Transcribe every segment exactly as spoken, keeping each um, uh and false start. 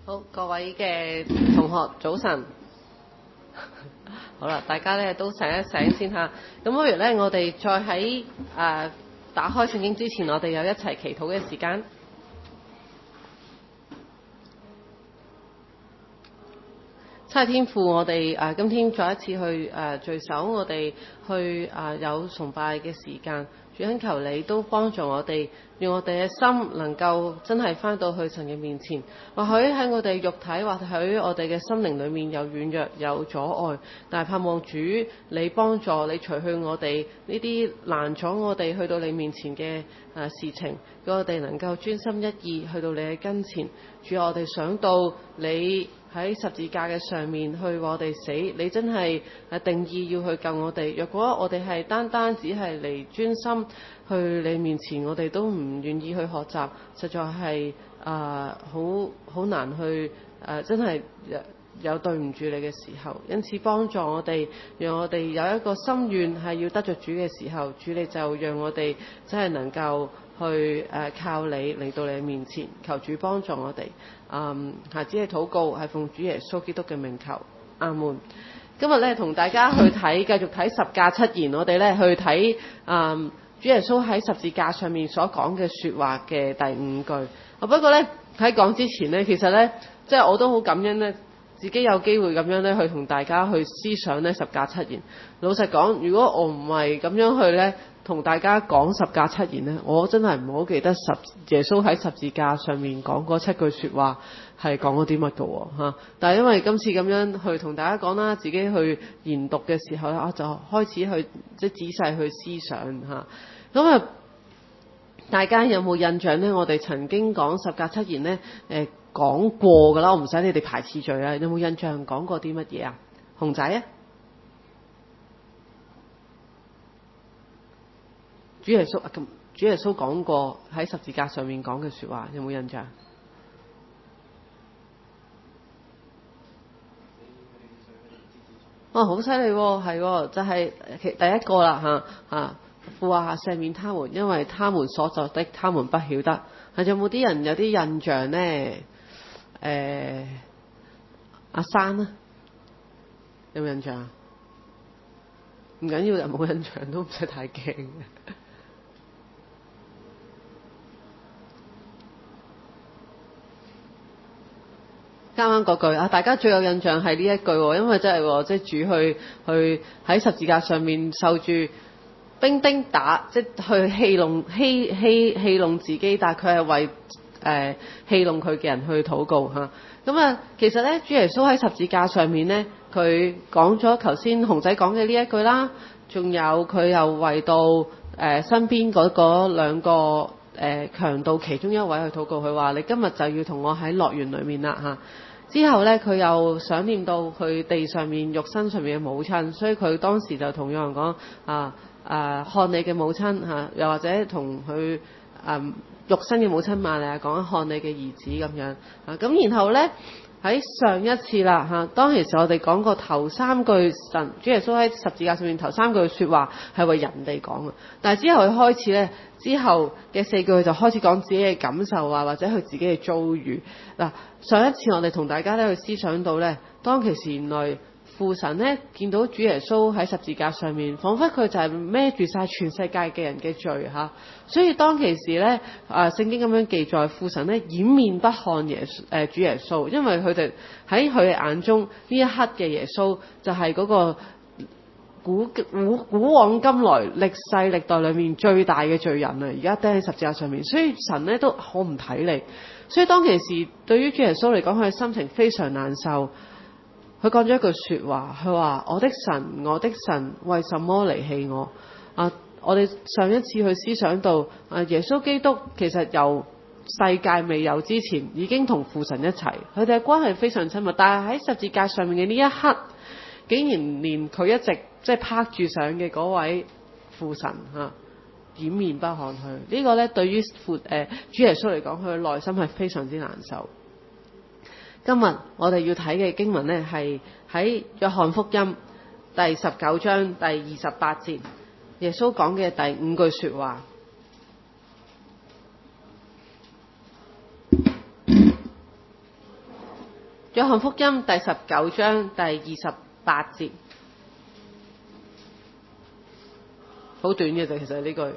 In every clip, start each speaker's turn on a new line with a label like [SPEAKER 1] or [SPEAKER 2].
[SPEAKER 1] 好，各位嘅同學早晨。好啦，大家咧都醒一醒先吓。咁不如咧，我哋再喺誒、呃、打開聖經之前，我哋有一齊祈禱嘅時間。七天父，我哋誒、呃、今天再一次去誒、呃、聚首，我哋去誒、呃、有崇拜嘅時間。主懇求你都幫助我哋，讓我哋嘅心能夠真係返到去神嘅面前。或許喺我哋肉體，或許我哋嘅心靈裏面有軟弱、有阻礙，但係盼望主你幫助你除去我哋呢啲攔阻我哋去到你面前嘅誒事情，讓我哋能夠專心一意去到你嘅跟前。主，我哋想到你喺十字架嘅上面去為我哋死，你真係誒定義要去救我哋。若果我哋係單單只係嚟專心去你面前，我哋都唔願意去學習，實在係誒好好難去誒、呃、真係有對唔住你嘅時候。因此幫助我哋，讓我哋有一個心願係要得着主嘅時候，主你就讓我哋真係能夠去誒靠你嚟到你面前，求主幫助我哋。嗯，孩子嘅禱告係奉主耶穌基督嘅名求，阿門。今日咧同大家去睇，繼續睇十架七言，我哋咧去睇嗯主耶穌喺十字架上面所講嘅說話嘅第五句。不過咧喺講之前咧，其實咧即係我都好感恩咧，自己有機會咁樣咧去同大家去思想咧十架七言。老實講，如果我唔係咁樣去咧同大家講十架七言咧，我真係唔好記得十耶穌喺十字架上面講嗰七句說話係講咗啲乜嘅喎嚇。但係因為今次咁樣去同大家講啦，自己去研讀嘅時候咧，我就開始去即係仔細去思想嚇。咁啊，大家有冇印象咧？我哋曾經講十架七言咧，誒講過㗎啦，我唔使你哋排次序啊。有冇印象講過啲乜嘢啊？熊仔啊？主耶穌啊，咁主耶穌講過喺十字架上面講嘅說話，有冇印象？哦，好犀利喎，係喎，就係、是、第一個啦嚇嚇。父啊，赦免他們，因為他們所作的，他們不曉得。係有冇啲人有啲印象呢？誒、呃，阿珊啊，有冇印象啊？唔緊要，有冇印象都唔使太驚。啱啱嗰句啊，大家最有印象係呢一句喎，因為真係即係主去去喺十字架上面受住兵丁打，即係去戲弄戲戲戲弄自己，但係佢係為誒戲弄佢嘅人去禱告嚇。咁啊，其實咧，主耶穌喺十字架上面咧，佢講咗頭先熊仔講嘅呢一句啦，仲有佢又為到誒、呃、身邊嗰嗰兩個誒、呃、強盜其中一位去禱告，佢話：你今日就要同我喺樂園裏面啦嚇。之後咧，佢又想念到佢地上面肉身上面嘅母親，所以佢當時就同約翰講啊。誒、呃、看你嘅母親嚇，又或者同佢誒肉身嘅母親瑪利亞講看你嘅兒子咁樣啊。咁然後咧喺上一次啦嚇，當其時我哋講過頭三句神主耶穌喺十字架上面頭三句説話係為人哋講嘅，但係之後佢開始咧，之後嘅四句就開始講自己嘅感受啊，或者佢自己嘅遭遇嗱。上一次我哋同大家咧去思想到咧，當其時原來父神咧見到主耶穌喺十字架上面，彷彿佢就係孭住晒全世界嘅人嘅罪嚇，所以當其時咧，啊聖經咁樣記載，父神咧掩面不看耶穌誒主耶穌，因為佢哋喺佢嘅眼中呢一刻嘅耶穌就係嗰個古古古往今來歷世歷代裏面最大嘅罪人啊！而家釘喺十字架上面，所以神咧都好唔睇你，所以當其時對於主耶穌嚟講，佢嘅心情非常難受。佢講咗一句說話，佢話：我的神，我的神，為什麼離棄我？啊！我哋上一次去思想到，啊耶穌基督其實由世界未有之前已經同父神一齊，佢哋嘅關係非常親密。但係喺十字架上面嘅呢一刻，竟然連佢一直即係拍住上嘅嗰位父神嚇掩面不看佢，這個、呢個咧對於父誒、呃、主耶穌嚟講，佢嘅內心係非常之難受。今日我哋要睇嘅經文呢，係喺約翰福音第十九章第二十八節，耶穌講嘅第五句說話。 約翰福音第十九章第二十八節，好短嘅啫，其實呢句。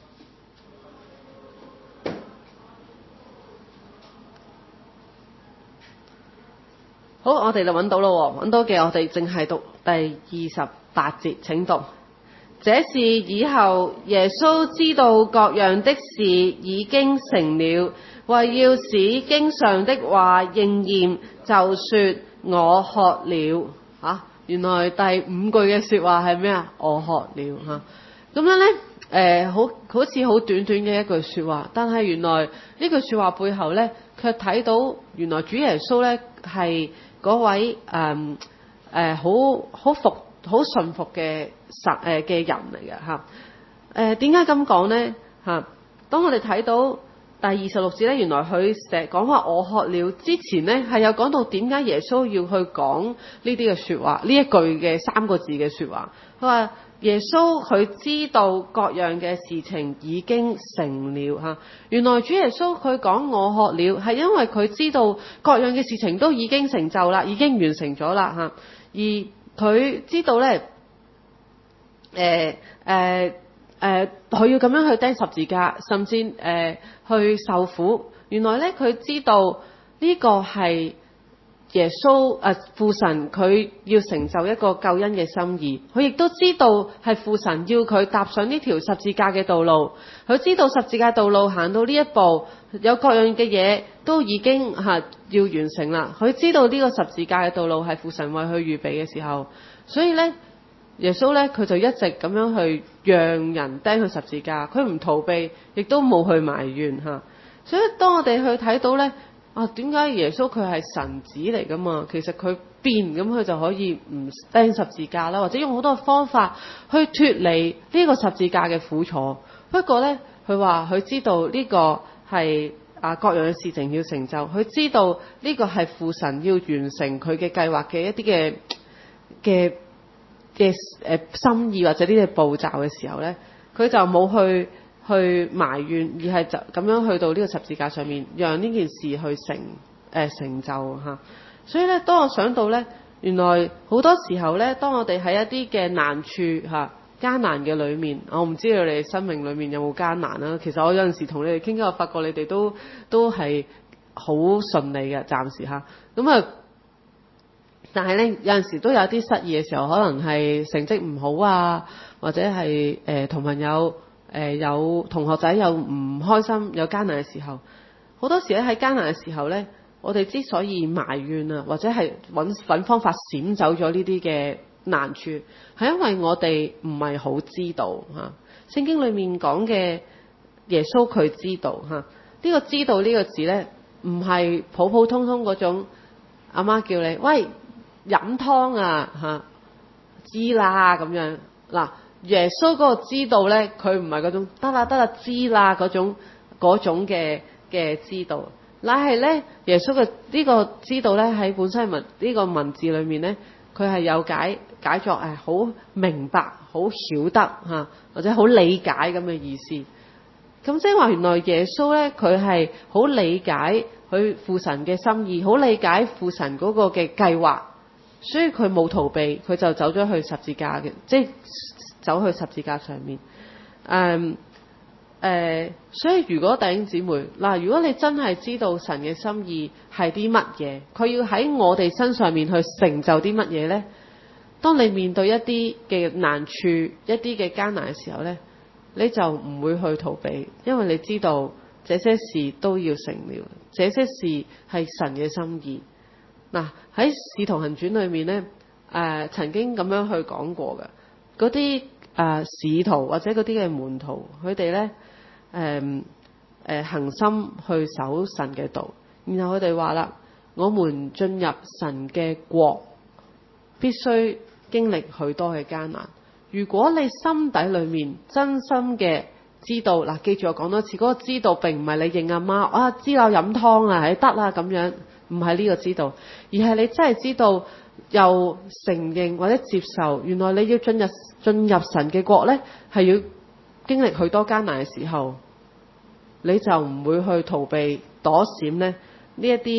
[SPEAKER 1] 好，我哋就揾到咯，揾到嘅我哋淨係讀第二十八節，請讀。這事以後耶穌知道各樣的事已經成了，為要使經上的話應驗，就說我渴了。啊，原來第五句嘅說話係咩啊？我渴了吓。咁樣呢，誒、呃，好好似好短短嘅一句說話，但係原來呢句說話背後呢，卻睇到原來主耶穌呢係嗰位誒誒好好服好順服嘅神誒嘅人嚟嘅吓。誒，點解咁講呢吓？當我哋睇到第二十六節咧，原來佢成日講話我渴了之前咧，係有講到點解耶穌要去講呢啲嘅說話，呢一句嘅三個字嘅說話。佢話耶穌佢知道各樣嘅事情已經成了吓。原來主耶穌佢講我渴了，係因為佢知道各樣嘅事情都已經成就啦，已經完成咗啦吓。而佢知道咧，誒、呃、誒。呃誒，佢、呃、要咁樣去釘十字架，甚至誒、呃、去受苦。原來咧，佢知道呢個係耶穌誒、呃、父神佢要成就一個救恩嘅心意。佢亦都知道係父神要佢踏上呢條十字架嘅道路。佢知道十字架道路行到呢一步，有各樣嘅嘢都已經吓、啊、要完成啦。佢知道呢個十字架嘅道路係父神為佢預備嘅時候，所以咧。耶穌咧，佢就一直咁樣去讓人釘去十字架，佢唔逃避，亦都冇去埋怨吓。所以當我哋去睇到咧，啊，點解耶穌佢係神子嚟噶嘛？其實佢變咁，佢就可以唔釘十字架啦，或者用好多方法去脫離呢個十字架嘅苦楚。不過咧，佢話佢知道呢個係啊各樣嘅事情要成就，佢知道呢個係父神要完成佢嘅計劃嘅一啲嘅嘅。嘅誒心意或者呢啲步驟嘅時候咧，佢就冇去去埋怨，而係就咁樣去到呢個十字架上面，讓呢件事去成誒、呃、成就嚇。所以咧，當我想到咧，原來好多時候咧，當我哋喺一啲嘅難處嚇艱難嘅裏面，我唔知道你哋生命裏面有冇艱難啦。其實我有陣時同你哋傾偈，我發覺你哋都都係好順利嘅，暫時嚇。咁啊〜但係咧，有陣時都有啲失意嘅時候，可能係成績唔好啊，或者係誒同朋友誒、呃、有同學仔有唔開心、有艱難嘅時候，好多時咧喺艱難嘅時候咧，我哋之所以埋怨啊，或者係揾揾方法閃走咗呢啲嘅難處，係因為我哋唔係好知道嚇。聖經裡面講嘅耶穌佢知道嚇，呢、這個知道呢個字咧，唔係普普通通嗰種阿媽叫你喂。飲湯啊嚇，知啦咁樣嗱。耶穌嗰個知道咧，佢唔係嗰種得啦得啦知啦嗰種嗰種嘅嘅知道，乃係咧耶穌嘅呢個知道咧喺本身文呢個文字裏面咧，佢係有解解作誒好明白、好曉得嚇或者好理解咁嘅意思。咁即係話原來耶穌咧佢係好理解佢父神嘅心意，好理解父神嗰個嘅計劃。所以佢冇逃避，佢就走咗去十字架嘅，即係走去十字架上面。誒、嗯、誒、呃，所以如果弟兄姊妹嗱，如果你真係知道神嘅心意係啲乜嘢，佢要喺我哋身上面去成就啲乜嘢呢？當你面對一啲嘅難處、一啲嘅艱難嘅時候呢，你就唔會去逃避，因為你知道這些事都要成了，這些事係神嘅心意。嗱，喺《使徒行傳》裏面咧，誒、呃、曾經咁樣去講過嘅，嗰啲誒使徒或者嗰啲嘅門徒，佢哋咧誒誒恆心去守神嘅道，然後佢哋話啦：我們進入神嘅國，必須經歷許多嘅艱難。如果你心底裏面真心嘅知道，嗱，記住我講多次，嗰、那個知道並唔係你認阿媽啊，知我飲湯啊，係得啦咁樣。唔係呢個知道，而係你真係知道又承認或者接受，原來你要進入進入神嘅國呢，係要經歷許多艱難嘅時候，你就唔會去逃避躲閃呢呢一啲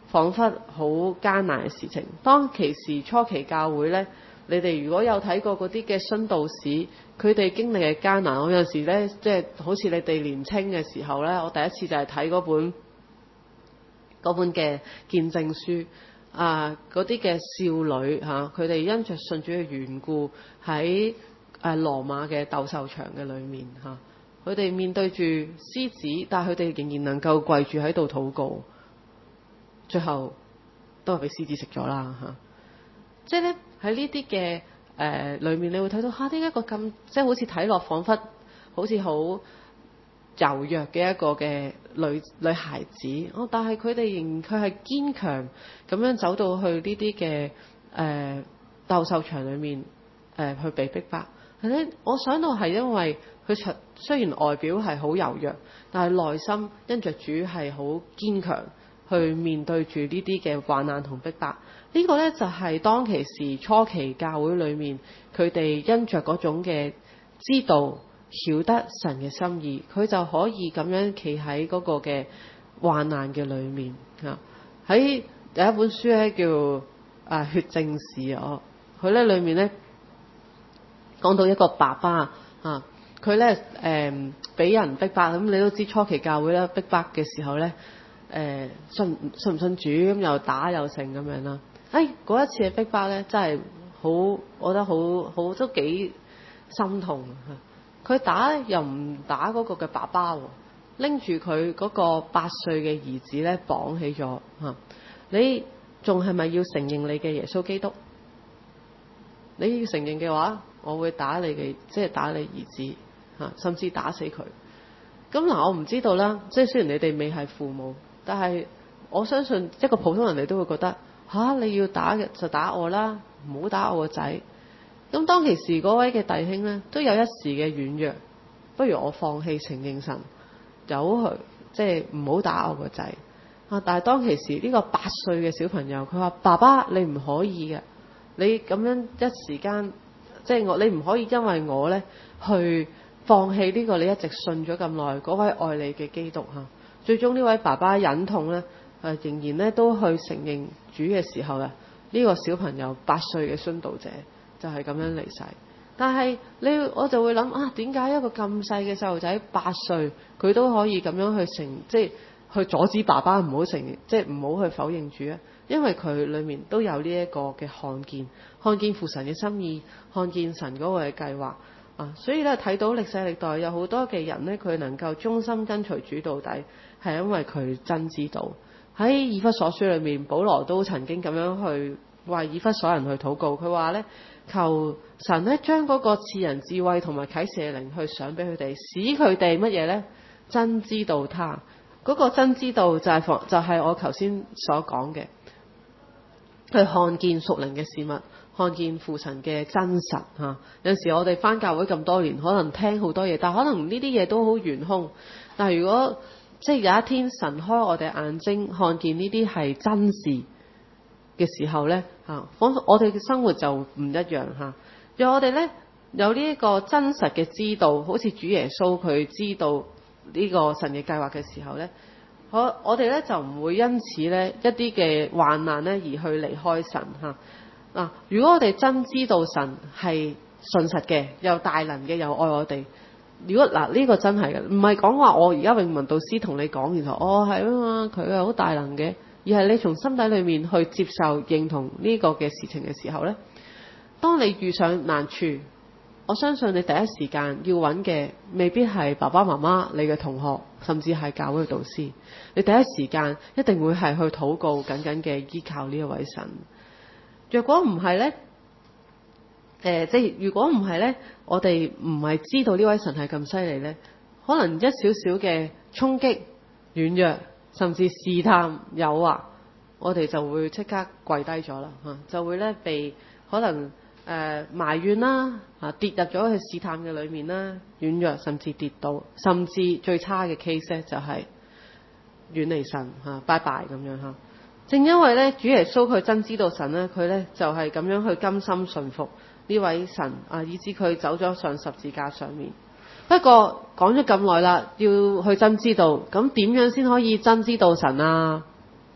[SPEAKER 1] 彷彿好艱難嘅事情。當其時初期教會呢，你哋如果有睇過嗰啲嘅殉道史，佢哋經歷嘅艱難，我有時呢，即係好似你哋年青嘅時候呢，我第一次就係睇嗰本嗰本嘅見證書啊，嗰啲嘅少女嚇，佢哋因着信主嘅緣故喺誒羅馬嘅鬥獸場嘅裏面嚇，佢哋面對住獅子，但係佢哋仍然能夠跪住喺度禱告，最後都係俾獅子食咗啦嚇。即係咧喺呢啲嘅誒裏面，你會睇到嚇，點解一個咁即係好似睇落彷彿好似好柔弱嘅一個嘅女女孩子，哦，但係佢哋仍然佢係堅強咁樣走到去呢啲嘅誒鬥獸場裏面誒、呃、去被逼迫。係咧，我想到係因為佢雖然外表係好柔弱，但係內心因着主係好堅強，去面對住呢啲嘅患難同逼迫。呢、這個呢，就係、是、當其時初期教會裏面，佢哋因着嗰種嘅知道曉得神嘅心意，佢就可以咁樣企喺嗰個嘅患難嘅裏面啊。喺第一本書咧叫《啊血證士》哦，佢咧裏面咧講到一個爸爸啊，佢咧誒俾人逼迫，咁你都知初期教會咧逼迫嘅時候咧誒、呃、信信唔信主，咁又打又成咁樣啦。誒嗰一次嘅逼迫咧真係好，我覺得好好都幾心痛啊！佢打又唔打嗰個嘅爸爸喎，拎住佢嗰個八歲嘅兒子咧綁起咗嚇。你仲係咪要承認你嘅耶穌基督？你要承認嘅話，我會打你嘅，即係打你兒子嚇，甚至打死佢。咁嗱，我唔知道啦。即係雖然你哋未係父母，但係我相信一個普通人你都會覺得吓、啊，你要打嘅就打我啦，唔好打我個仔。咁當其時嗰位嘅弟兄呢，都有一時嘅軟弱，不如我放棄承認神，由佢即係唔好打我個仔啊！但係當其時呢個八歲嘅小朋友，佢話：爸爸，你唔可以嘅，你咁樣一時間，即係我你唔可以因為我呢去放棄呢個你一直信咗咁耐嗰位愛你嘅基督嚇。最終呢位爸爸忍痛呢，誒仍然呢都去承認主嘅時候啊，呢個小朋友八歲嘅殉道者就係咁樣離世。但係你我就會諗啊，點解一個咁細嘅細路仔八歲，佢都可以咁樣去承，即係去阻止爸爸唔好承認，即係唔好去否認主啊？因為佢裏面都有呢一個嘅看見，看見父神嘅心意，看見神嗰個嘅計劃啊。所以咧睇到歷世歷代有好多嘅人呢，佢能夠忠心跟隨主到底，係因為佢真知道。喺以弗所書裏面，保羅都曾經咁樣去為以弗所人去禱告，佢話呢，求神呢將嗰個賜人智慧同埋啟示嘅靈去賞俾佢哋，使佢哋乜嘢呢？真知道他。嗰、那個真知道就係、是、就係、是、我頭先所講嘅，去看見屬靈嘅事物，看見父神嘅真實嚇。有陣時我哋返教會咁多年，可能聽好多嘢，但可能呢啲嘢都好懸空。但係如果即係有一天神開我哋眼睛，看見呢啲係真事嘅時候呢，嚇，我哋嘅生活就唔一樣嚇。若我哋呢有呢一個真實嘅知道，好似主耶穌佢知道呢個神嘅計劃嘅時候呢，我我哋呢就唔會因此呢一啲嘅患難呢而去離開神嚇。嗱，如果我哋真知道神係信實嘅，又大能嘅，又愛我哋。如果嗱呢、這個真係嘅，唔係講話我而家永文導師同你講，然後哦係啊嘛，佢係好大能嘅，而係你從心底裏面去接受認同呢個嘅事情嘅時候呢，當你遇上難處，我相信你第一時間要揾嘅未必係爸爸媽媽、你嘅同學，甚至係教會嘅導師，你第一時間一定會係去禱告，緊緊嘅依靠呢一位神。若果唔係呢？誒、呃，即係如果唔係呢，我哋唔係知道呢位神係咁犀利呢，可能一少少嘅衝擊、軟弱，甚至試探、誘惑，我哋就會即刻跪低咗啦嚇，就會呢被可能誒、呃、埋怨啦嚇，跌入咗去試探嘅裏面啦，軟弱甚至跌倒，甚至最差嘅 case 呢就係遠離神嚇，拜拜咁樣嚇。正因為呢，主耶穌佢真知道神呢，佢呢就係、是、咁樣去甘心順服呢位神啊，以致佢走咗上十字架上面。不過講咗咁耐啦，要去真知道，咁點樣先可以真知道神啊？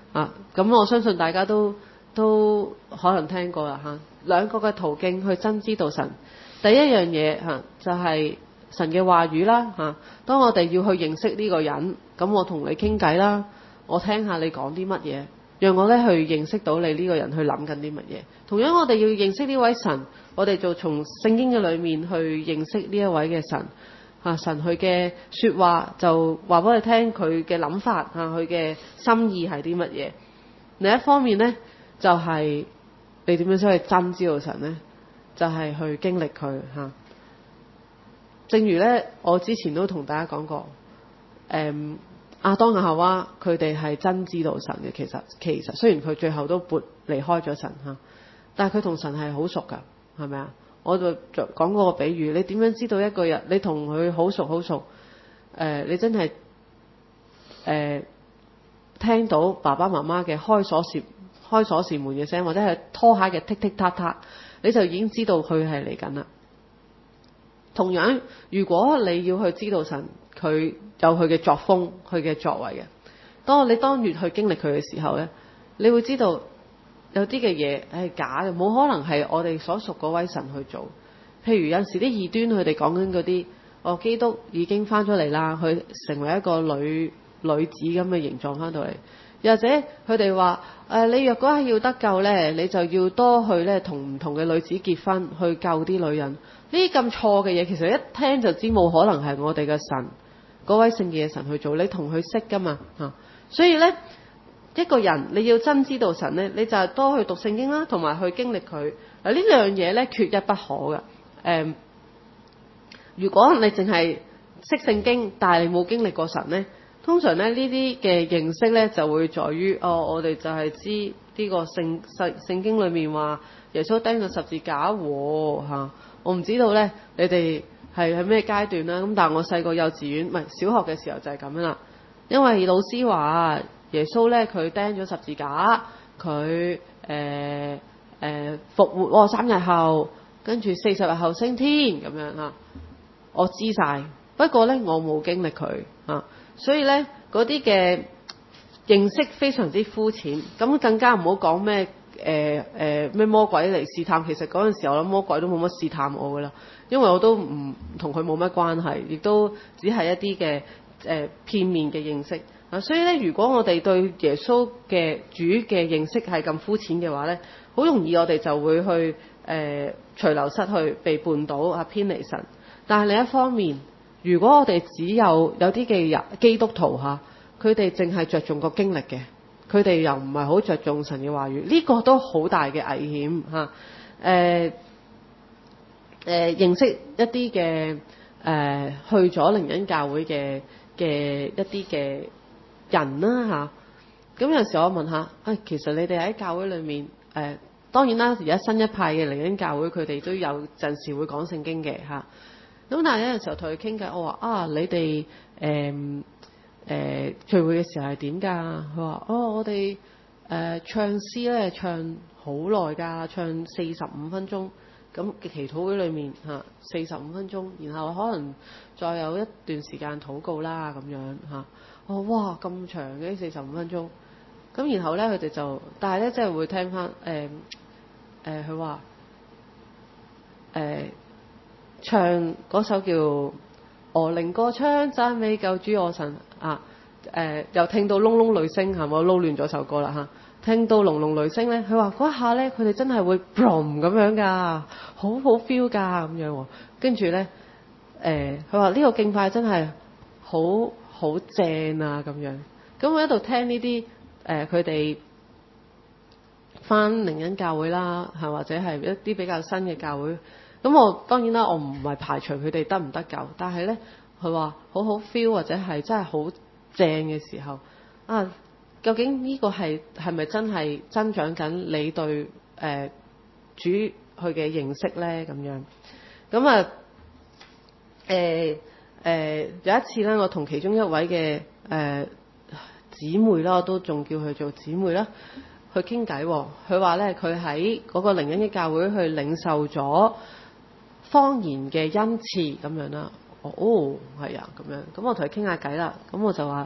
[SPEAKER 1] 啊。咁我相信大家都都可能聽過啦嚇。兩個嘅途徑去真知道神，第一樣嘢嚇就係神嘅話語啦嚇。當我哋要去認識呢個人，咁我同你傾偈啦，我聽下你講啲乜嘢，讓我咧去認識到你呢個人去諗緊啲乜嘢。同樣我哋要認識呢位神，我哋就從聖經嘅裏面去認識呢一位嘅神嚇。神佢嘅説話就話俾你聽佢嘅諗法嚇，佢嘅心意係啲乜嘢。另一方面呢，就係、是、你點樣先去真知道神呢？就係、是、去經歷佢嚇。正如呢，我之前都同大家講過，誒、嗯、亞當亞夏娃佢哋係真知道神嘅。其實其實雖然佢最後都撥離開咗神嚇，但係佢同神係好熟㗎，係咪啊？我就講過個比喻，你點樣知道一個人你同佢好熟好熟？誒、呃，你真係誒、呃、聽到爸爸媽媽嘅開鎖匙開鎖匙門嘅聲，或者係拖鞋嘅踢踢踏踏，你就已經知道佢係嚟緊啦。同樣，如果你要去知道神，佢有佢嘅作風、佢嘅作為嘅，當你當越去經歷佢嘅時候呢，你會知道有啲嘅嘢係假嘅，冇可能係我哋所屬嗰位神去做。譬如有陣時啲異端佢哋講緊嗰啲，哦，基督已經翻咗嚟啦，佢成為一個女女子咁嘅形狀翻到嚟。又或者佢哋話誒，你若果係要得救呢，你就要多去呢同唔同嘅女子結婚，去救啲女人。呢啲咁錯嘅嘢，其實一聽就知冇可能係我哋嘅神嗰位聖潔嘅神去做。你同佢識噶嘛嚇，所以呢，一個人你要真知道神呢，你就係多去讀聖經啦，同埋去經歷佢。嗱，呢兩樣嘢呢，缺一不可嘅。誒、嗯，如果你淨係識聖經，但係你冇經歷過神呢，通常咧呢啲嘅認識呢，就會在於哦，我哋就係知呢個聖聖聖經裏面話耶穌釘咗十字架喎嚇。我唔知道呢，你哋係喺咩階段啦？咁但係我細個幼稚園唔係小學嘅時候就係咁樣啦。因為老師話耶穌呢，佢釘咗十字架，佢誒誒復活喎，三日後，跟住四十日後升天咁樣嚇。我知晒，不過呢，我冇經歷佢嚇，所以呢，嗰啲嘅認識非常之膚淺。咁更加唔好講咩誒誒咩魔鬼嚟試探。其實嗰陣時候我諗魔鬼都冇乜試探我噶啦，因為我都唔同佢冇乜關係，亦都只係一啲嘅誒片面嘅認識啊。所以咧，如果我哋對耶穌嘅主嘅認識係咁膚淺嘅話咧，好容易我哋就會去誒隨流失去，被絆倒啊，偏離神。但係另一方面，如果我哋只有有啲嘅人基督徒嚇，佢哋淨係着重個經歷嘅。佢哋又唔係好着重神嘅話語，呢、這個都好大嘅危險嚇。誒、呃、誒、呃，認識一啲嘅誒去咗靈恩教會嘅嘅一啲嘅人啦嚇。咁、啊、有時我問下，啊、哎，其實你哋喺教會裏面誒、呃，當然啦，而家新一派嘅靈恩教會佢哋都有陣時會講聖經嘅嚇。咁、啊、但係有陣時候同佢傾偈，我話啊，你哋誒。呃誒、呃、聚會嘅時候係點㗎？佢話：哦，我哋誒、呃、唱詩咧唱好耐㗎，唱四十五分鐘。咁嘅祈禱會裏面嚇四十五分鐘，然後可能再有一段時間禱告啦咁樣嚇。哦，哇咁長嘅四十五分鐘。咁然後咧佢哋就，但係咧即係會聽翻誒誒佢話誒唱嗰首叫我靈歌唱讚美救主我神啊！誒、呃、又聽到窿窿雷聲係咪？我撈亂咗首歌啦嚇！聽到隆隆雷聲咧，佢話嗰一下咧，佢哋真係會 boom 咁樣㗎，好好 feel 㗎咁樣。跟住咧誒，佢話呢個敬拜真係好好正啊咁樣。咁我喺度聽呢啲誒，佢哋返靈恩教會啦，係或者係一啲比較新嘅教會。咁我當然啦，我唔係排除佢哋得唔得救，但係咧，佢話好好 feel 或者係真係好正嘅時候啊，究竟呢個係係咪真係增長緊你對誒、呃、主佢嘅認識咧？咁樣咁啊誒誒有一次咧，我同其中一位嘅誒姊妹啦，我都仲叫佢做姊妹啦，去傾偈。佢話咧，佢喺嗰個靈恩嘅教會去領受咗方言嘅恩賜咁樣啦。哦，係啊，咁樣咁我同佢傾下偈啦。咁我就話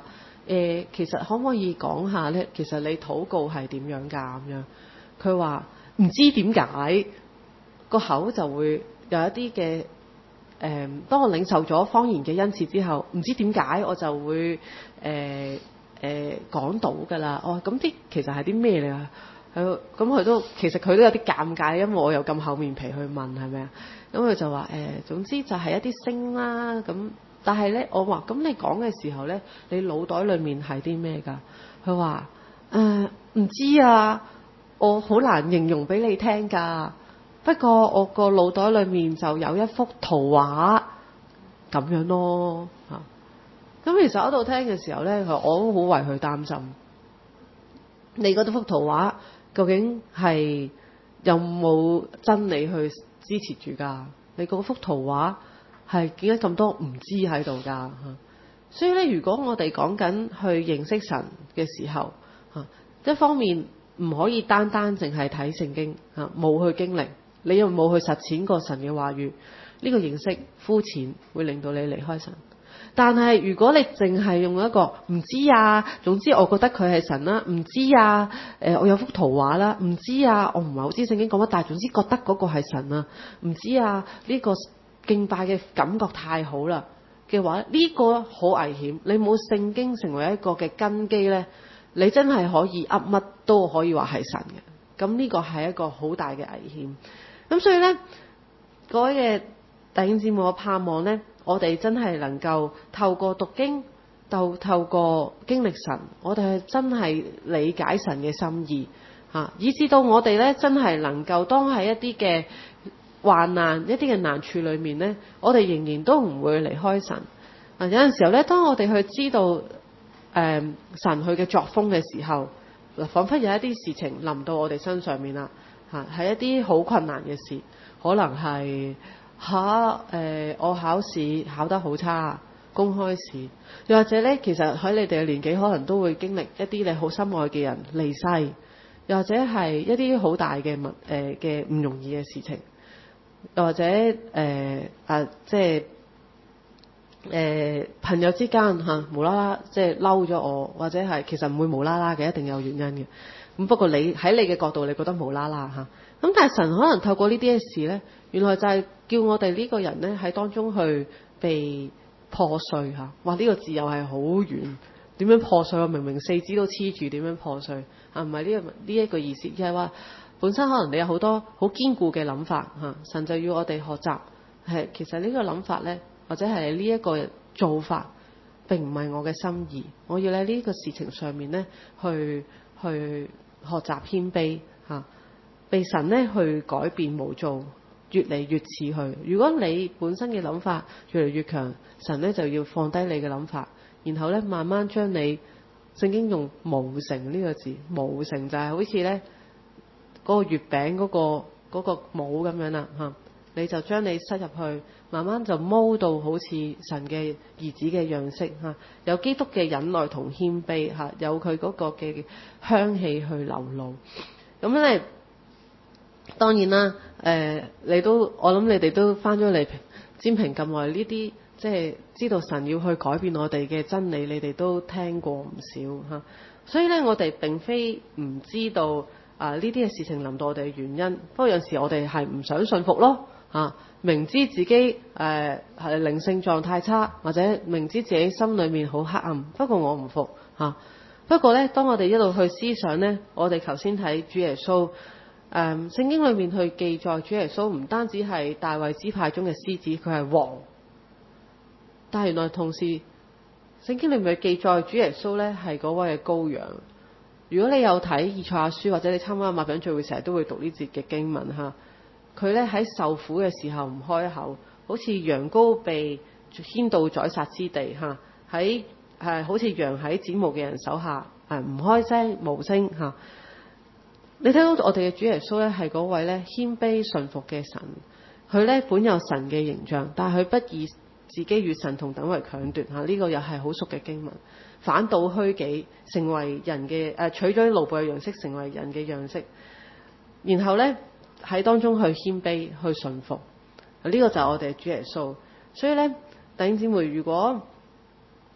[SPEAKER 1] 誒，其實可唔可以講下咧？其實你禱告係點樣㗎？咁樣佢話唔知點解個口就會有一啲嘅誒，當我領受咗方言嘅恩賜之後，唔知點解我就會誒誒講到㗎啦。哦，咁啲其實係啲咩嚟啊？係咁佢都其實佢都有啲尷尬，因為我又咁厚面皮去問係咪啊？咁佢就話誒、呃，總之就係一啲聲啦。咁但係咧，我話咁你講嘅時候咧，你腦袋裡面係啲咩㗎？佢話誒唔知啊，我好難形容俾你聽㗎。不過我個腦袋裡面就有一幅圖畫咁樣咯嚇。咁其實喺度聽嘅時候咧，我都好為佢擔心。你嗰幅圖畫究竟係有冇真理去支持住㗎？你嗰幅圖畫係點解咁多唔知喺度㗎？嚇！所以咧，如果我哋講緊去認識神嘅時候，嚇，一方面唔可以單單淨係睇聖經嚇，冇去經歷，你又冇去實踐過神嘅話語，呢個認識膚淺，會令到你離開神。但係如果你淨係用一個唔知啊，總之我覺得佢係神啦，唔知啊，誒我有幅圖畫啦，唔知啊，我唔係好知聖經講乜，但係總之覺得嗰個係神啊，唔知啊，呢個敬拜嘅感覺太好啦嘅話，呢個好危險。你冇聖經成為一個嘅根基呢，你真係可以噏乜都可以話係神嘅。咁呢個係一個好大嘅危險。咁所以呢，各位嘅弟兄姊妹，我盼望呢，我哋真係能夠透過讀經，透透過經歷神，我哋係真係理解神嘅心意嚇，以至到我哋呢，真係能夠當喺一啲嘅患難、一啲嘅難處裏面呢，我哋仍然都唔會離開神。啊，有陣時候呢，當我哋去知道誒、呃、神佢嘅作風嘅時候，嗱，彷彿有一啲事情臨到我哋身上面啦嚇，係一啲好困難嘅事，可能係。嚇誒、呃！我考試考得好差，公開試，又或者咧，其實喺你哋嘅年紀，可能都會經歷一啲你好心愛嘅人離世，又或者係一啲好大嘅物誒嘅唔容易嘅事情，又或者誒、呃、啊，即係誒、呃、朋友之間嚇、啊、無啦啦即係嬲咗我，或者係其實唔會無啦啦嘅，一定有原因嘅。咁不過你喺你嘅角度，你覺得無啦啦嚇。咁、啊、但係神可能透過呢啲嘅事咧，原來就係叫我哋呢個人咧喺當中去被破碎嚇。哇！呢、這個字又係好遠，點樣破碎？我明明四肢都黐住，點樣破碎？啊，唔係呢個呢一個意思，而係話本身可能你有好多好堅固嘅諗法嚇、啊，神就要我哋學習係其實呢個諗法咧，或者係呢一個做法並唔係我嘅心意。我要喺呢個事情上面咧去去學習謙卑嚇。啊，被神咧去改變無造，越嚟越似佢。如果你本身嘅諗法越嚟越強，神咧就要放低你嘅諗法，然後咧慢慢將你聖經用無成呢個字，無成就係好似咧嗰個月餅嗰個嗰個模咁樣啦嚇，你就將你塞入去，慢慢就摸到好似神嘅兒子嘅樣式嚇，有基督嘅忍耐同謙卑嚇，有佢嗰個嘅香氣去流露。咁咧。當然啦，誒、呃，你都我諗你哋都返咗嚟占平咁耐，呢啲即係知道神要去改變我哋嘅真理，你哋都聽過唔少嚇。所以咧，我哋並非唔知道啊呢啲嘅事情臨到我哋嘅原因，不過有時我哋係唔想信服咯嚇、啊，明知自己誒係、呃、靈性狀態差，或者明知自己心裏面好黑暗，不過我唔服嚇、啊。不過咧，當我哋一路去思想咧，我哋頭先睇主耶穌。誒、嗯、聖經裏面去記載主耶穌唔單止係大衛支派中嘅獅子，佢係王。但係原來同時聖經裏面記載主耶穌咧係嗰位嘅羔羊。如果你有睇以賽亞書，或者你參加擘餅聚會，成日都會讀呢節嘅經文嚇。佢咧喺受苦嘅時候唔開口，好似羊羔被牽到宰殺之地嚇。喺係好似羊喺剪毛嘅人手下，誒唔開聲無聲嚇。你睇到我哋嘅主耶穌咧係嗰位咧謙卑順服嘅神，佢咧本有神嘅形象，但係佢不以自己與神同等為強奪嚇，呢、這個又係好熟嘅經文。反倒虛己，成為人嘅誒、呃，取咗奴僕嘅樣式，成為人嘅樣式，然後咧喺當中去謙卑去順服，呢、這個就係我哋嘅主耶穌。所以咧弟兄姊妹，如果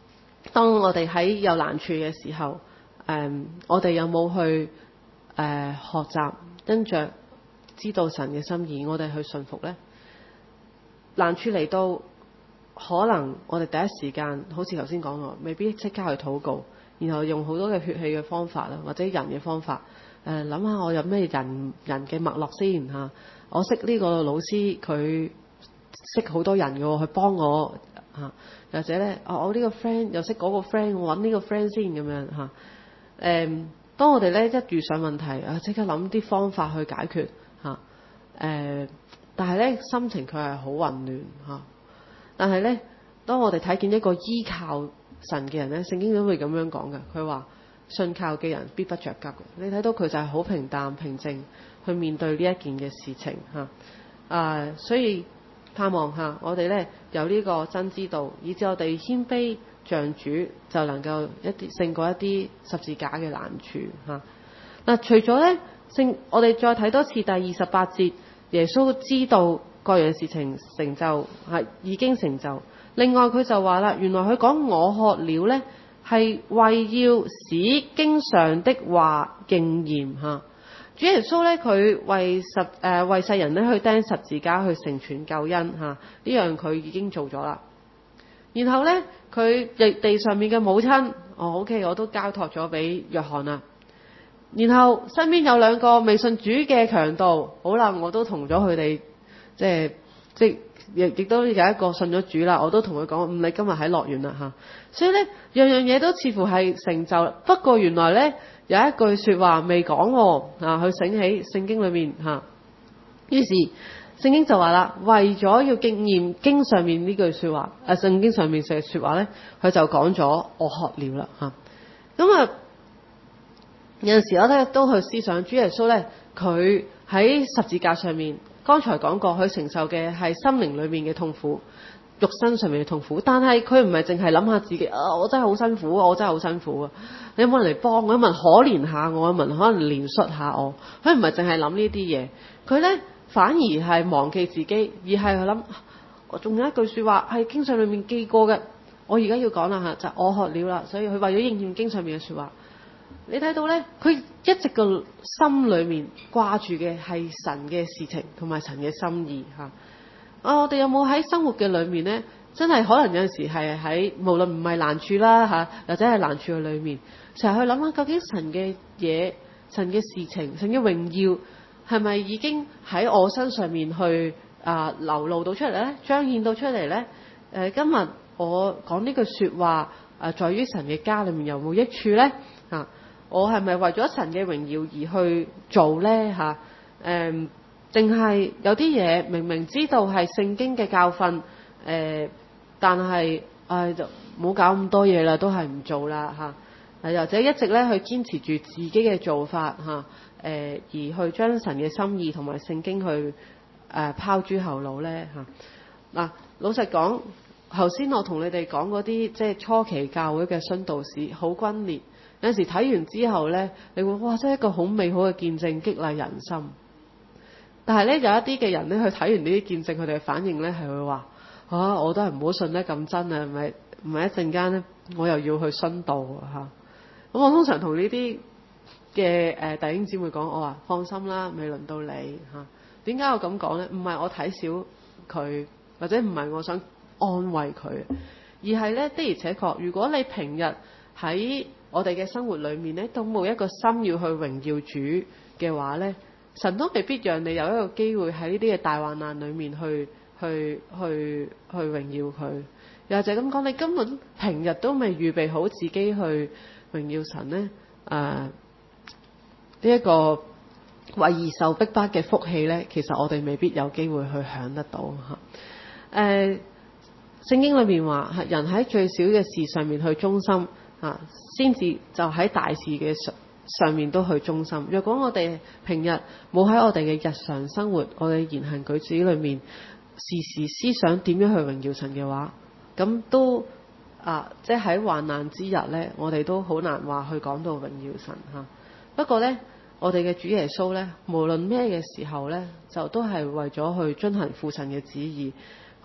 [SPEAKER 1] 當我哋喺有難處嘅時候，誒、嗯，我哋有冇去誒、呃、學習跟着知道神嘅心意，我哋去順服呢？難處嚟到，可能我哋第一時間好似頭先講過，未必即刻去禱告，然後用好多嘅血氣嘅方法啦，或者人嘅方法，誒諗下我有咩人人嘅脈絡先嚇。我識呢個老師，佢識好多人嘅喎，去幫我嚇。或者咧，哦，我呢個 friend 又識嗰個 friend，我揾呢個 friend 先咁樣嚇。誒、嗯，當我哋咧一遇上問題啊，即刻諗啲方法去解決嚇。誒、嗯，但係咧心情佢係好混亂嚇。但係咧，當我哋睇見一個依靠神嘅人咧，聖經都會咁樣講嘅。佢話信靠嘅人必不着急。你睇到佢就係好平淡平靜去面對呢一件嘅事情嚇。啊，所以盼望下我哋咧有呢個真知道，以至我哋謙卑像主，就能夠一啲勝過一啲十字架嘅難處嚇。嗱、啊，除咗咧聖，我哋再睇多次第二十八節，耶穌知道各樣事情成就係已經成就。另外佢就話啦，原來佢講我渴了呢，係為要使經上的話應驗嚇。主耶穌呢，佢為十誒、呃、為世人呢去釘十字架去成全救恩嚇，呢樣佢已經做咗啦。然後呢，佢地上面嘅母親，哦 OK 我都交託咗俾約翰啦。然後身邊有兩個未信主嘅強盜，好啦，我都同咗佢哋。即係即係亦亦都有一個信咗主啦，我都同佢講，唔、嗯、你今日喺樂園啦嚇。所以咧，樣樣嘢都似乎係成就。不過原來咧有一句説話未講喎啊，佢醒起聖經裏面嚇。於是聖經就話啦，為咗要經驗經上面呢句説話，啊聖經上面嘅説話咧，佢就講咗我渴了啦嚇。咁啊有陣時我咧都去思想主耶穌咧，佢喺十字架上面。剛才講過，佢承受嘅係心靈裏面嘅痛苦，肉身上面嘅痛苦。但係佢唔係淨係諗下自己，啊，我真係好辛苦，我真係好辛苦啊！你有冇人嚟幫我？有冇人可憐下我？有冇人可能憐恤下我？佢唔係淨係諗呢啲嘢，佢咧反而係忘記自己，而係去諗。我仲有一句説話係經上裏面記過嘅，我而家要講啦嚇，就係、我渴了啦。所以佢為咗應驗經上面嘅説話。你睇到呢，佢一直個心裏面掛住嘅係神嘅事情同埋神嘅心意嚇。啊，我哋有冇喺生活嘅裏面呢？真係可能有陣時係喺無論唔係難處啦嚇，或者係難處嘅裏面，成日去諗下究竟神嘅嘢、神嘅事情、神嘅榮耀係咪已經喺我身上面去啊流露到出嚟呢？彰顯到出嚟呢？誒，今日我講呢句説話啊，在於神嘅家裏面有冇益處呢？嚇？我係咪為咗神嘅榮耀而去做呢？嚇？誒、嗯，定係有啲嘢明明知道係聖經嘅教訓，誒、呃，但係誒就冇搞咁多嘢啦，都係唔做啦嚇。誒、啊，或者一直咧去堅持住自己嘅做法嚇，誒、啊，而去將神嘅心意同埋聖經去誒、呃、拋諸後腦咧嚇。嗱、啊，老實講，頭先我同你哋講嗰啲即係初期教會嘅殉道史，好轟烈。有時睇完之後呢，你會哇，真係一個好美好嘅見證，激勵人心。但係呢，有一啲嘅人呢，去睇完呢啲見證，佢哋嘅反應呢係會話：啊，我都係唔好信得咁真啊！唔係唔係一陣間呢，我又要去殉道嚇。咁、啊、我通常同呢啲嘅誒弟兄姊妹講，我話放心啦，未輪到你嚇。點、啊、解我咁講呢？唔係我睇小佢，或者唔係我想安慰佢，而係呢，的而且確，如果你平日喺我哋嘅生活裏面咧，都冇一個心要去榮耀主嘅話咧，神都未必讓你有一個機會喺呢啲嘅大患難裏面去去去去榮耀佢。又或者咁講，你根本平日都未預備好自己去榮耀神咧，誒呢一個為義受逼迫嘅福氣咧，其實我哋未必有機會去享得到嚇。誒、呃，聖經裏面話，人喺最小嘅事上面去忠心。啊，先至就喺大事嘅上上面都去忠心。若果我哋平日冇喺我哋嘅日常生活、我哋言行舉止裏面時時思想點樣去榮耀神嘅話，咁都啊，即係喺患難之日呢，我哋都好難話去講到榮耀神嚇、啊。不過呢，我哋嘅主耶穌呢，無論咩嘅時候呢，就都係為咗去遵行父神嘅旨意，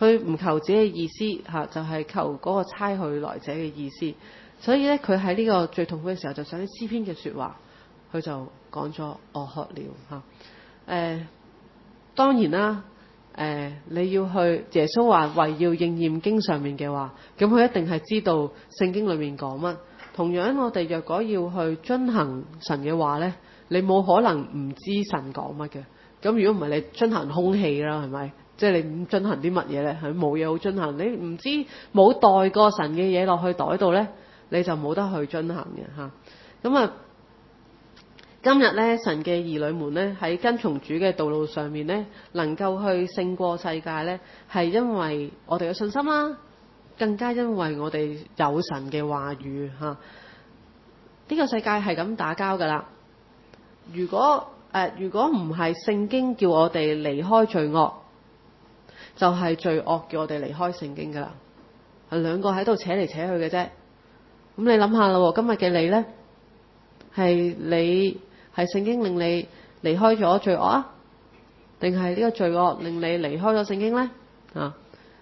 [SPEAKER 1] 佢唔求自己嘅意思嚇，就係、是、求嗰個差去來者嘅意思。所以咧，佢喺呢個最痛苦嘅時候，就想啲詩篇嘅説話，佢就講咗我渴了嚇。誒、呃，當然啦，誒、呃，你要去耶穌話為要應驗經上面嘅話，咁佢一定係知道聖經裡面講乜。同樣，我哋若果要去遵行神嘅話咧，你冇可能唔知神講乜嘅。咁如果唔係，你遵行空氣啦，係咪？即係你唔遵行啲乜嘢咧？係冇嘢好遵行。你唔知冇帶過神嘅嘢落去袋度咧，你就冇得去遵行嘅嚇。咁啊，今日咧，神嘅兒女們咧喺跟從主嘅道路上面咧，能夠去勝過世界咧，係因為我哋嘅信心啦，更加因為我哋有神嘅話語嚇。呢、這個世界係咁打交噶啦。如果誒、呃，如果唔係聖經叫我哋離開罪惡，就係、是、罪惡叫我哋離開聖經噶啦。係兩個喺度扯嚟扯去嘅啫。咁你諗下啦，今日嘅你呢，係你係聖經令你離開咗罪惡啊，定係呢個罪惡令你離開咗聖經呢？啊，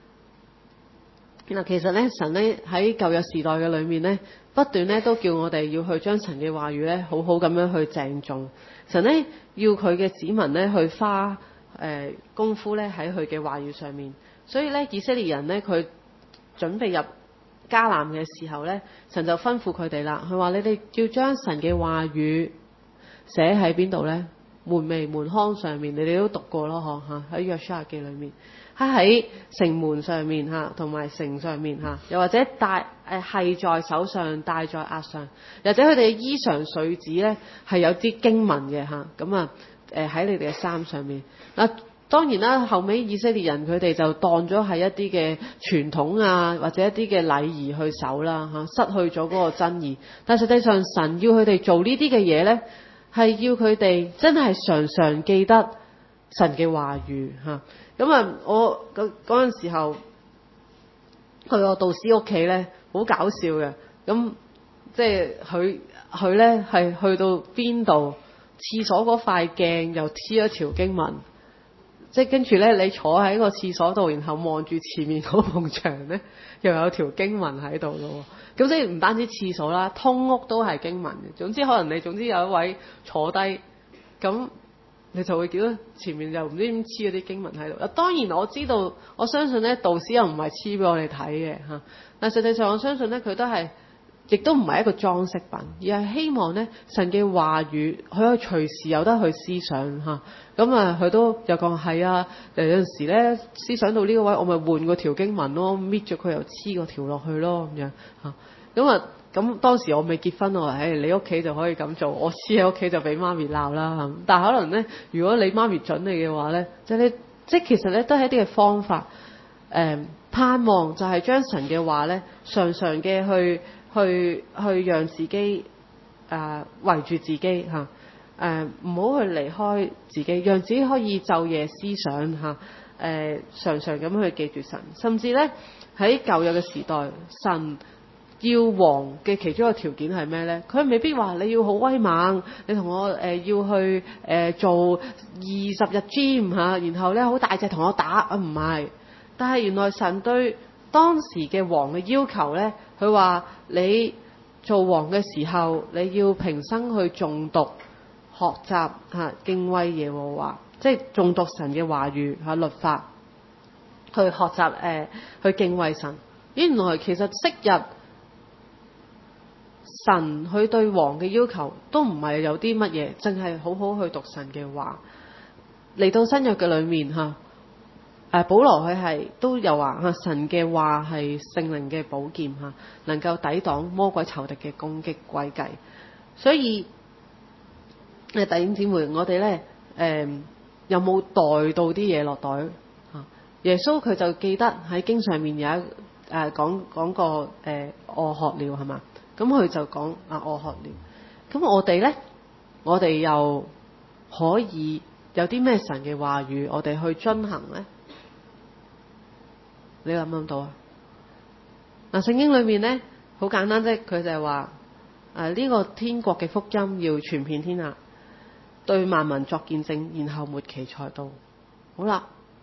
[SPEAKER 1] 嗱，其實呢，神呢喺舊約時代嘅裏面呢，不斷呢都叫我哋要去將神嘅話語呢好好咁樣去鄭重。神呢要佢嘅子民呢去花誒、呃、功夫呢喺佢嘅話語上面。所以呢，以色列人呢，佢準備入迦南嘅時候呢，神就吩咐佢哋啦。佢話：你哋要將神嘅話語寫喺邊度呢？門楣門框上面，你哋都讀過咯，嗬嚇，喺約書亞記裏面，喺喺城門上面嚇，同埋城上面嚇，又或者戴誒係在手上，戴在額上，或者佢哋嘅衣裳繸子咧係有啲經文嘅嚇，咁啊誒喺你哋嘅衫上面嗱。當然啦，後尾以色列人佢哋就當咗係一啲嘅傳統啊，或者一啲嘅禮儀去守啦嚇，失去咗嗰個真義。但實際上神要佢哋做呢啲嘅嘢咧，係要佢哋真係常常記得神嘅話語嚇。咁啊，我嗰嗰陣時候去我導師屋企咧，好搞笑嘅。咁即係佢佢咧係去到邊度，廁所嗰塊鏡又黐咗條經文。即係跟住咧，你坐喺個廁所度，然後望住前面嗰埲牆咧，又有條經文喺度咯。咁即係唔單止廁所啦，通屋都係經文嘅。總之可能你總之有一位坐低，咁你就會見到前面又唔知點黐嗰啲經文喺度。當然我知道，我相信咧導師又唔係黐俾我哋睇嘅嚇，但實際上我相信咧佢都係。亦都唔係一個裝飾品，而係希望咧神嘅話語，佢可以隨時有得去思想嚇。咁啊，佢都又講係啊，有陣時咧思想到呢個位，我咪換個條經文咯，搣咗佢又黐個條落去咯咁樣嚇。咁啊，咁當時我未結婚，我話誒你屋企就可以咁做，我黐喺屋企就俾媽咪鬧啦嚇。但係可能咧，如果你媽咪準你嘅話咧，即係你即係其實咧都係一啲嘅方法。誒、呃、盼望就係將神嘅話咧，常常嘅去。去去讓自己誒圍住自己嚇，誒唔好去離開自己，讓自己可以晝夜思想嚇，誒、呃、常常咁去記住神。甚至咧喺舊約嘅時代，神要王嘅其中一個條件係咩咧？佢未必話你要好威猛，你同我誒、呃、要去誒、呃、做二十日 gym 嚇，然後咧好大隻同我打啊，唔係。但係原來神對當時嘅王嘅要求咧，佢話你做王嘅時候，你要平生去誦讀、學習嚇敬畏耶和華，即係誦讀神嘅話語嚇律法，去學習誒、呃、去敬畏神。原來其實昔日神佢對王嘅要求都唔係有啲乜嘢，淨係好好去讀神嘅話。嚟到新約嘅裏面嚇。誒，保羅佢係都有話嚇，神嘅話係聖靈嘅寶劍嚇，能夠抵擋魔鬼仇敵嘅攻擊詭計。所以誒，弟兄姊妹，我哋咧誒有冇袋到啲嘢落袋嚇？耶穌佢就記得喺經上面有一誒、呃、講講過誒，我渴了係嘛？咁佢就講啊，我渴了。咁我哋咧，我哋又可以有啲咩神嘅話語，我哋去遵行咧？你諗唔諗到啊？嗱，聖經裏面咧好簡單啫，佢就係話誒呢個天國嘅福音要傳遍天下，對萬民作見證，然後末期才到。好啦，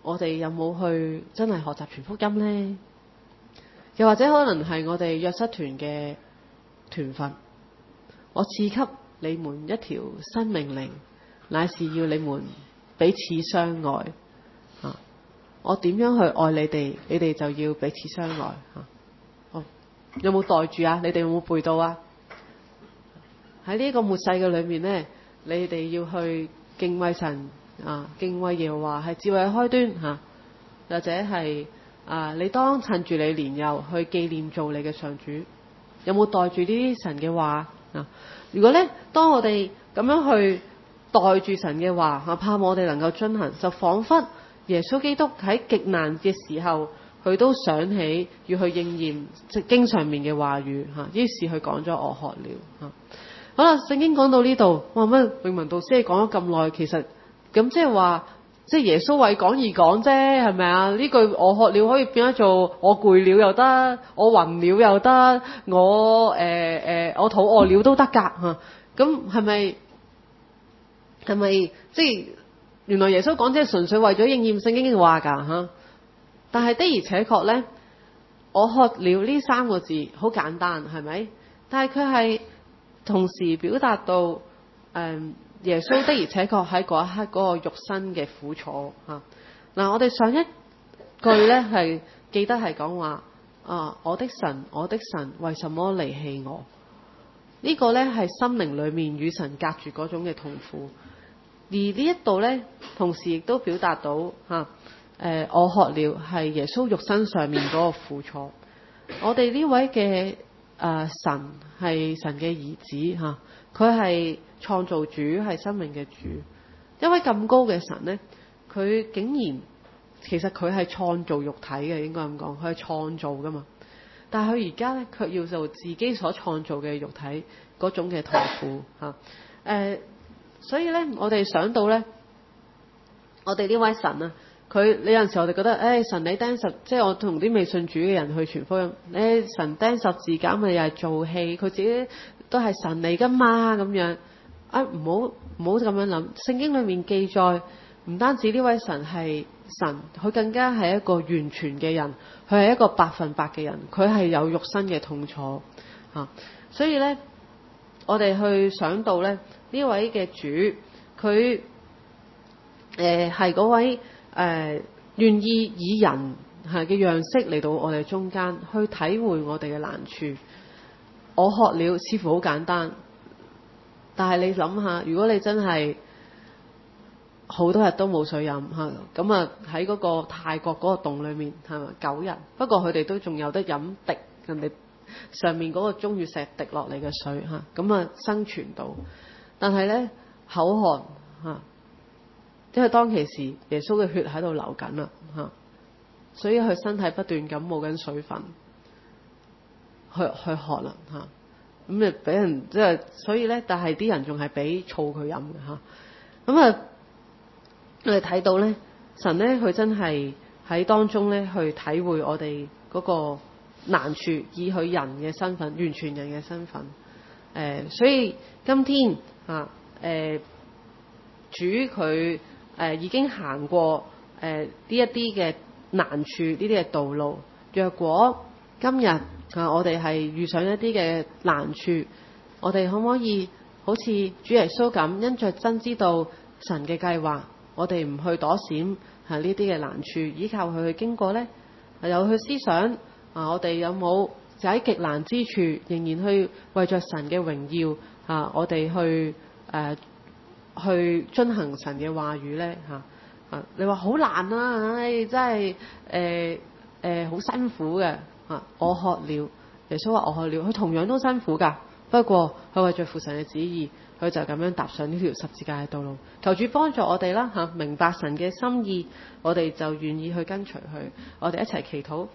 [SPEAKER 1] 我哋有冇去真係學習傳福音呢？又或者可能係我哋約瑟團嘅團訓，我賜給你們一條新命令，乃是要你們彼此相愛。啊，我點樣去愛你哋，你哋就要彼此相愛。啊，哦，有冇袋住啊？你哋有冇背到啊？喺呢個末世嘅裏面呢，你哋要去敬畏神啊，敬畏耶和華係智慧嘅開端。吓、啊，或者係啊，你當趁住你年幼去紀念造你嘅上主。有冇袋住呢啲神嘅話啊？如果呢，當我哋咁樣去袋住神嘅話，啊，盼望我哋能夠遵行，就仿佛耶穌基督喺極難嘅時候，佢都想起要去應驗即經上面嘅話語吓，於是佢講咗我渴了吓。好啦，聖經講到呢度，哇乜永文導師你講咗咁耐，其實咁即係話，即係耶穌為講而講啫，係咪啊？呢句我渴了可以變咗做我攰了又得，我暈了又得，我誒誒、呃呃、我肚餓了都得㗎吓。咁係咪係咪即係原來耶穌講即係純粹為咗應驗聖經嘅話㗎吓？但係的而且確咧，我渴了呢三個字好簡單，係咪？但係佢係同時表達到誒、嗯、耶穌的而且確喺嗰一刻嗰個肉身嘅苦楚嚇。嗱、啊，我哋上一句咧係記得係講話啊，我的神，我的神，為什麼離棄我？這個、呢個咧係心靈裡面與神隔住嗰種嘅痛苦。而呢一度咧，同時亦都表達到嚇誒、啊呃，我渴了係耶穌肉身上面嗰個苦楚。我哋呢位嘅。誒、呃、神係神嘅兒子嚇，佢係創造主，係生命嘅主。一位咁高嘅神呢，佢竟然其實佢係創造肉體嘅，應該咁講，佢係創造噶嘛。但係佢而家咧，卻要做自己所創造嘅肉體嗰種嘅痛苦嚇。誒、呃，所以咧，我哋想到咧，我哋呢位神啊。佢你有陣時我哋覺得，誒、哎、神你釘十，即係我同啲未信主嘅人去傳福音，誒神釘十字架咪又係做戲，佢自己都係神嚟噶嘛咁樣。啊，唔好唔好咁樣諗，聖經裏面記載，唔單止呢位神係神，佢更加係一個完全嘅人，佢係一個百分百嘅人，佢係有肉身嘅痛楚嚇、啊。所以咧，我哋去想到咧呢位嘅主，佢誒係嗰位。誒、呃、願意以人係嘅樣式嚟到我哋中間去體會我哋嘅難處。我渴了，似乎好簡單，但係你諗下，如果你真係好多日都冇水飲嚇，咁啊喺嗰個泰國嗰個洞裏面係咪九日？不過佢哋都仲有得飲滴人哋上面嗰個鐘乳石滴落嚟嘅水嚇，咁啊生存到。但係咧口渴嚇。因為當其時耶穌嘅血喺度流緊啦嚇，所以佢身體不斷咁冇緊水分，去去渴啦嚇，咁誒俾人即係，所以咧，但係啲人仲係俾醋佢飲嘅嚇。咁啊，我哋睇到咧，神咧佢真係喺當中咧去體會我哋嗰個難處，以佢人嘅身份，完全人嘅身份。誒、呃，所以今天嚇誒、啊呃、主佢。誒、呃、已經行過誒呢一啲嘅難處，呢啲嘅道路。若果今日啊，我哋係遇上一啲嘅難處，我哋可唔可以好似主耶穌咁，因着真知道神嘅計劃，我哋唔去躲閃啊呢啲嘅難處，依靠佢去經過呢？有去思想啊，我哋有冇就喺極難之處，仍然去為着神嘅榮耀啊，我哋去誒。呃去遵行神嘅話語咧嚇啊！你話好難啊，唉，真係誒誒好辛苦嘅嚇。我渴了，耶穌話我渴了，佢同樣都辛苦㗎。不過佢為著父神嘅旨意，佢就咁樣踏上呢條十字架嘅道路。求主幫助我哋啦嚇，明白神嘅心意，我哋就願意去跟隨佢。我哋一齊祈禱，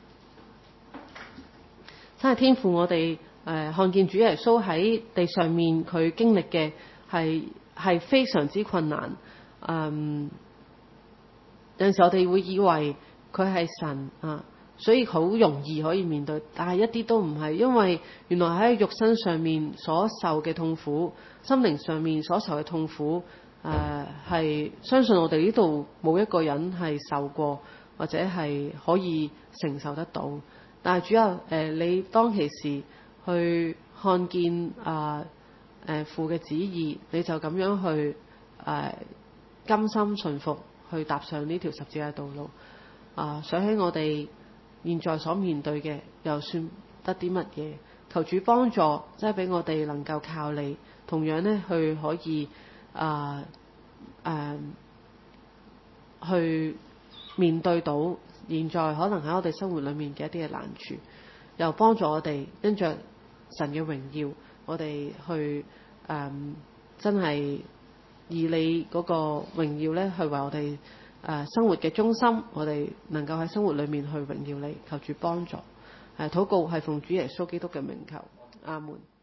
[SPEAKER 1] 真係天父，我哋誒、呃、看見主耶穌喺地上面佢經歷嘅係。係非常之困難，嗯，有陣時我哋會以為佢係神啊，所以好容易可以面對，但係一啲都唔係，因為原來喺肉身上面所受嘅痛苦，心靈上面所受嘅痛苦， 誒係相信我哋呢度冇一個人係受過或者係可以承受得到。但係主要誒、呃、你當其時去看見啊誒父嘅旨意，你就咁樣去誒、呃、甘心順服去踏上呢條十字架道路。啊、呃，想起我哋現在所面對嘅，又算得啲乜嘢？求主幫助，即係俾我哋能夠靠你，同樣呢去可以啊誒、呃呃、去面對到現在可能喺我哋生活裏面嘅一啲嘅難處，又幫助我哋因着神嘅榮耀，我哋去誒、呃、真係以你嗰個榮耀咧，去為我哋誒、呃、生活嘅中心，我哋能夠喺生活裏面去榮耀你，求主幫助。誒、呃、禱告係奉主耶穌基督嘅名求，阿門。